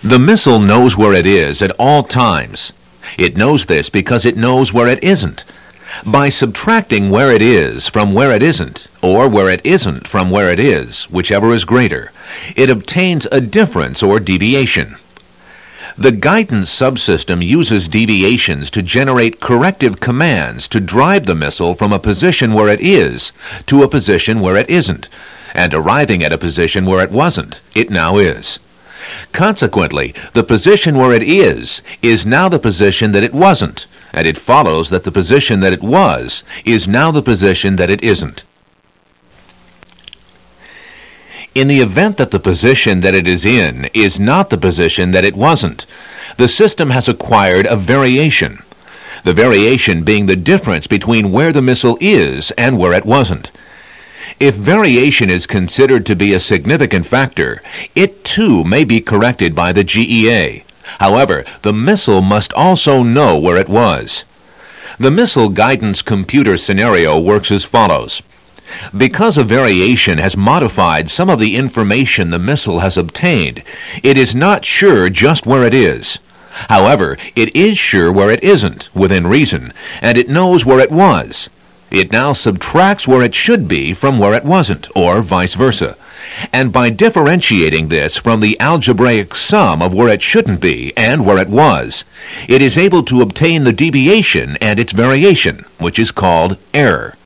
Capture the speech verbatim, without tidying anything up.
The missile knows where it is at all times. It knows this because it knows where it isn't. By subtracting where it is from where it isn't, or where it isn't from where it is, whichever is greater, it obtains a difference or deviation. The guidance subsystem uses deviations to generate corrective commands to drive the missile from a position where it is to a position where it isn't, and arriving at a position where it wasn't, it now is. Consequently, the position where it is is now the position that it wasn't, and it follows that the position that it was is now the position that it isn't. In the event that the position that it is in is not the position that it wasn't, the system has acquired a variation, the variation being the difference between where the missile is and where it wasn't. If variation is considered to be a significant factor, it too may be corrected by the G E A. However, the missile must also know where it was. The missile guidance computer scenario works as follows. Because a variation has modified some of the information the missile has obtained, it is not sure just where it is. However, it is sure where it isn't, within reason, and it knows where it was. It now subtracts where it should be from where it wasn't, or vice versa. And by differentiating this from the algebraic sum of where it shouldn't be and where it was, it is able to obtain the deviation and its variation, which is called error.